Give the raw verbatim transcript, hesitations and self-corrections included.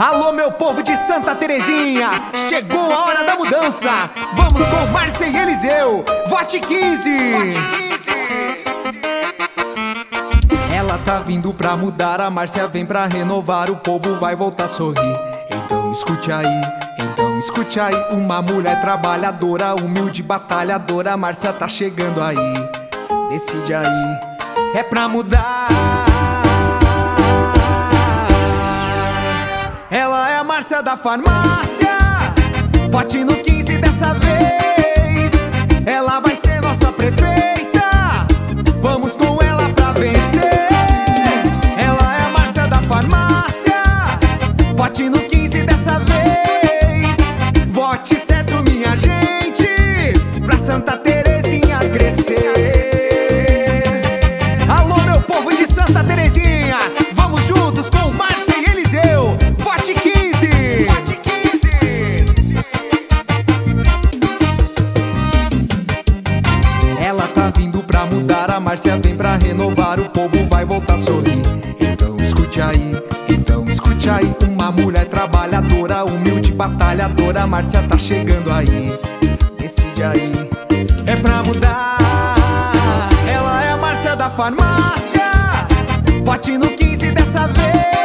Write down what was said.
Alô, meu povo de Santa Terezinha, chegou a hora da mudança. Vamos com Márcia e Eliseu, vote quinze. Ela tá vindo pra mudar, a Márcia vem pra renovar. O povo vai voltar a sorrir. Então escute aí, então escute aí. Uma mulher trabalhadora, humilde, batalhadora. A Márcia tá chegando aí. Decide aí, é pra mudar. Ela é a Márcia da farmácia, vote no quinze dessa vez. Ela vai ser nossa prefeita, vamos com ela pra vencer. Ela é a Márcia da farmácia, vote no quinze dessa vez. Vote certo, minha gente, pra Santa Terezinha crescer. Alô, meu povo de Santa Terezinha, vamos juntos com Márcia e Eliseu. Vote quinze! Vote quinze! Ela tá vindo pra mudar, a Márcia vem pra renovar. O povo vai voltar a sorrir. Então escute aí, então escute aí. Uma mulher trabalhadora, humilde, batalhadora. A Márcia tá chegando aí. Decide aí, é pra mudar. Ela é a Márcia da farmácia, vote no quinze dessa vez.